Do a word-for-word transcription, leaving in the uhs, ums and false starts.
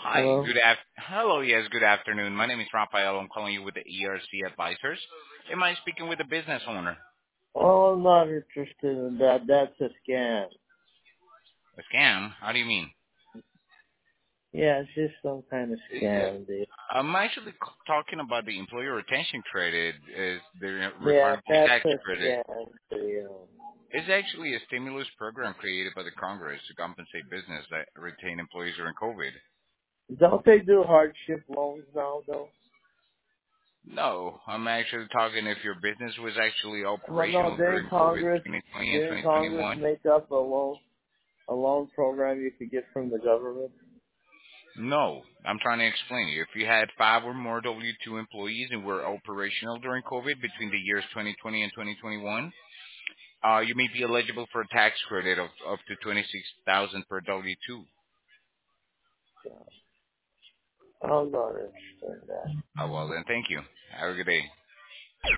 Hi, Hello? good af- Hello, yes, good afternoon. My name is Rafael. I'm calling you with the E R C Advisors. Am I speaking with the business owner? Oh, I'm not interested in that. That's a scam. A scam? How do you mean? Yeah, it's just some kind of Uh, scam, dude. I'm actually c- talking about the employer retention credit, is the Yeah, refundable that's tax a credit. scam, you know. It's actually a stimulus program created by the Congress to compensate business that retain employees during COVID. Don't they do hardship loans now, though? No, I'm actually talking if your business was actually Well, no, operational didn't during COVID Congress, twenty twenty and didn't Congress twenty twenty-one. make up a loan, a loan program you could get from the government? No, I'm trying to explain you. If you had five or more W two employees and were operational during COVID between the years twenty twenty and twenty twenty-one, uh, you may be eligible for a tax credit of up to twenty-six thousand per W two. I'm not interested in that. Oh, well then, thank you. Have a good day.